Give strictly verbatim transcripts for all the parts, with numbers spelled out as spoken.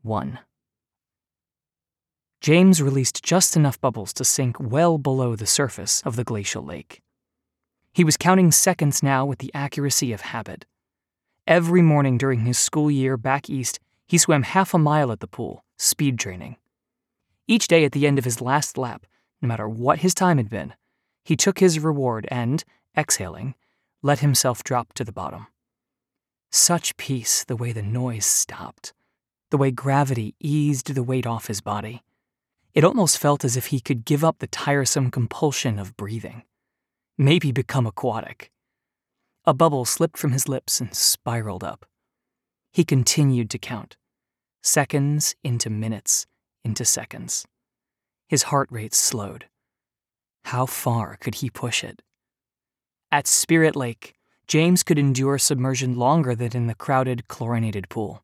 one. James released just enough bubbles to sink well below the surface of the glacial lake. He was counting seconds now with the accuracy of habit. Every morning during his school year back east, he swam half a mile at the pool, speed training. Each day at the end of his last lap, no matter what his time had been, he took his reward and, exhaling, let himself drop to the bottom. Such peace, the way the noise stopped, the way gravity eased the weight off his body. It almost felt as if he could give up the tiresome compulsion of breathing, maybe become aquatic. A bubble slipped from his lips and spiraled up. He continued to count, seconds into minutes into seconds. His heart rate slowed. How far could he push it? At Spirit Lake, James could endure submersion longer than in the crowded, chlorinated pool.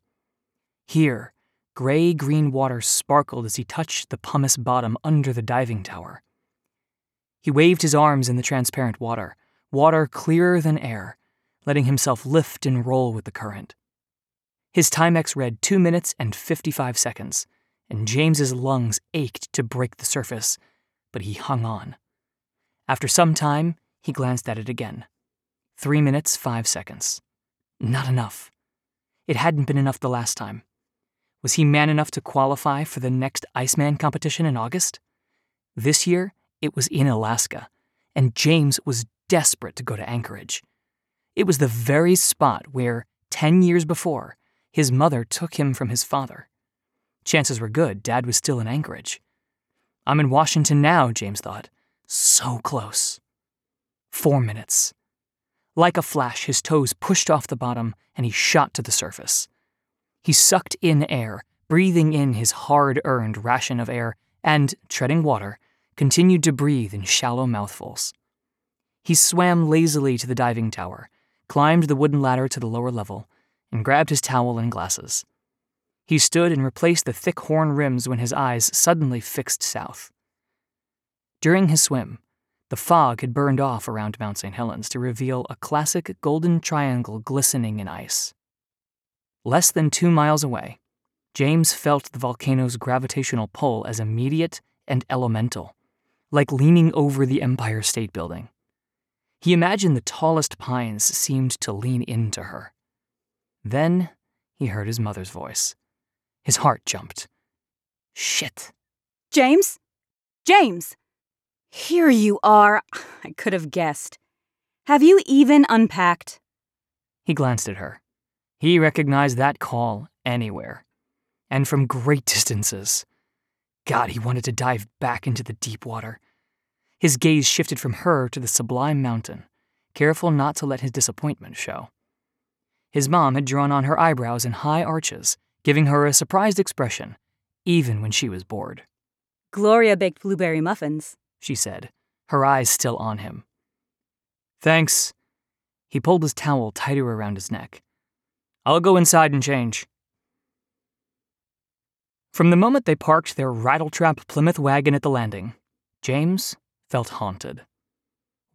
Here, gray-green water sparkled as he touched the pumice bottom under the diving tower. He waved his arms in the transparent water, water clearer than air, letting himself lift and roll with the current. His Timex read two minutes and fifty-five seconds, and James's lungs ached to break the surface, but he hung on. After some time, he glanced at it again. Three minutes, five seconds. Not enough. It hadn't been enough the last time. Was he man enough to qualify for the next Iceman competition in August? This year, it was in Alaska, and James was desperate to go to Anchorage. It was the very spot where, ten years before, his mother took him from his father. Chances were good Dad was still in Anchorage. I'm in Washington now, James thought. So close. Four minutes. Like a flash, his toes pushed off the bottom, and he shot to the surface. He sucked in air, breathing in his hard-earned ration of air, and, treading water, continued to breathe in shallow mouthfuls. He swam lazily to the diving tower, climbed the wooden ladder to the lower level, and grabbed his towel and glasses. He stood and replaced the thick horn rims when his eyes suddenly fixed south. During his swim, the fog had burned off around Mount Saint Helens to reveal a classic golden triangle glistening in ice. Less than two miles away, James felt the volcano's gravitational pull as immediate and elemental, like leaning over the Empire State Building. He imagined the tallest pines seemed to lean into her. Then he heard his mother's voice. His heart jumped. Shit. James? James! Here you are. I could have guessed. Have you even unpacked? He glanced at her. He recognized that call anywhere, and from great distances. God, he wanted to dive back into the deep water. His gaze shifted from her to the sublime mountain, careful not to let his disappointment show. His mom had drawn on her eyebrows in high arches, giving her a surprised expression, even when she was bored. Gloria baked blueberry muffins, she said, her eyes still on him. Thanks. He pulled his towel tighter around his neck. I'll go inside and change. From the moment they parked their rattletrap Plymouth wagon at the landing, James felt haunted.